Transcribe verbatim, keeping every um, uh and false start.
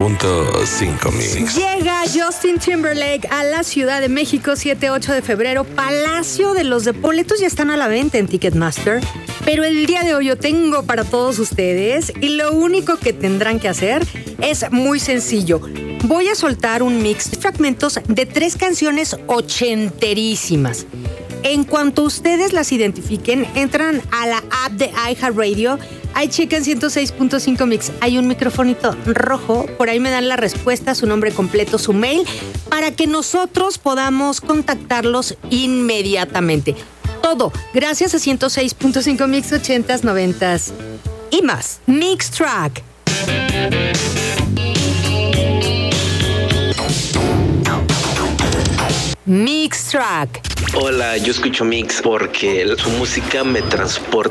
punto cinco Mix. Llega Justin Timberlake a la Ciudad de México, siete ocho de febrero, Palacio de los Deportes. Boletos ya están a la venta en Ticketmaster, pero el día de hoy yo tengo para todos ustedes y lo único que tendrán que hacer es muy sencillo. Voy a soltar un mix de fragmentos de tres canciones ochenterísimas. En cuanto ustedes las identifiquen, entran a la app de iHeartRadio. Ahí checan ciento seis punto cinco Mix. Hay un microfonito rojo. Por ahí me dan la respuesta, su nombre completo, su mail, para que nosotros podamos contactarlos inmediatamente. Todo gracias a ciento seis punto cinco Mix, ochentas, noventas y más. Mix Track. Mix Track. Hola, yo escucho Mix porque su música me transporta